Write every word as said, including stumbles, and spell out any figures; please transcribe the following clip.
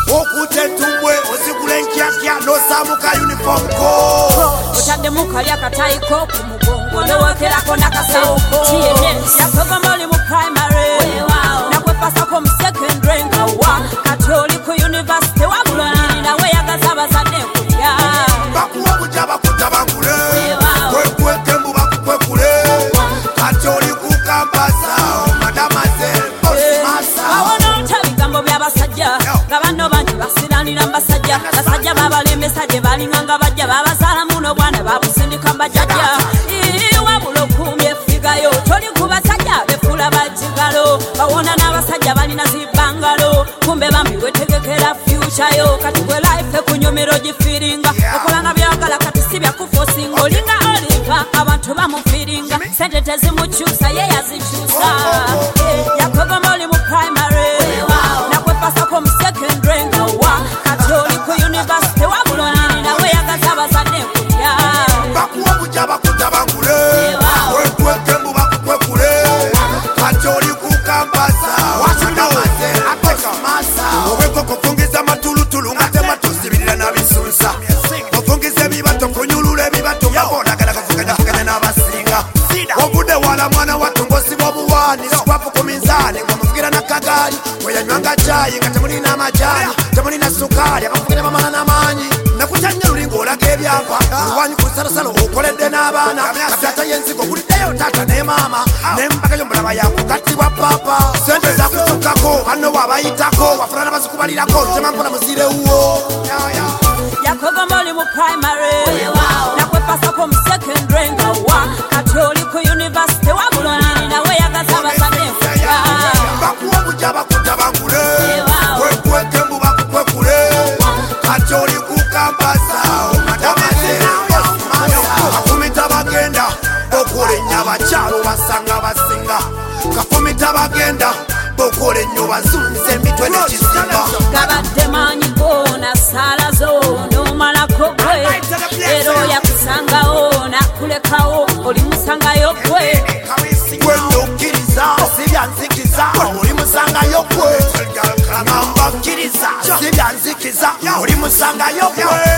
okute tumbwe osigule nkyakya nosamuka uniform ko otadde mukali akatayiko ku mugongo nowokerako nakasawuko yakogomba oli mu primary nakwepasako mu secondary nga wa kati oli ku university wabulonini nawe yagaza abazadde kulya bakuwa buja bakutabangule kwekwekembu bakukwekule kati oli ku kampasa madamazel osmasa awona otabigambo byabasajja nga banno bangi basiranira mbasajja basajja babalembesa gye balinga nga bajja babazala muno bwana babusindika mbajajja wabula okumbya effigayo toli ku basajja befula bajigalo bawona n'abasajja balina zibbangalo kumbe bambi wetegekera future yo kati gwe life ekunyumiro gifiringa okolanga byagala kati si byakufosinga olinga oliva abantu bamufiringa sente tezimukyusa ye yazikyusa yakogomba oli mu primary nakwepasako mu secondary nga wa kati oli ku university wabulonini nawe yagaza abazadde kulya bakuwa buja bakutabangule kwekwekembu bakukwekule kati oli ku kampasa madamazel osmasa obwekoko fungiza matulutulu nga tematosibirira nabisunsa ofungiza ebibato kunyulula ebibato ngabonagala kafuganyafuganya n'abasinga obudde wala mwana watungosibwa obuwani sikwafu ku minzaani ngamuvugira nakagaali weyanywanga cayi nga temulina amajani temulina sukaali akafugira mamala n'amaanyi nakutanya lulinga olaga ebyapa oluwanyi ku lusalosalo okoledde n'abaana kabyata y'enzigo buliddeyo taata ne maama n'embaga y'omulaba yakugattibwa paapa sente zakutukkako banno wabayitako wafuna n'abazikubalirako temampola muzirewuwo yakogomba oli mu primary nakwepasako mu secondary nga wa kati oli ku university wabulonini nawe yagaza abazadde nfuga bakuwa buja bakutabangule kwekwekembu bakukwekule kati oli ku kampasa madamazel osmasa kafumita bagenda bokola ennyo abakyalo basanga basinga kafumita bagenda bokola ennyo bazunza emitwe n'ekisimba gabadde maanyi gona sala zo nomalako gwe era oyakusangawo nakulekawo oli musangayo gwe gwe nokkiriza si byanzikiza oli musangayo gwe ngamba kkiriza si byanzikiza oli musangayo gwe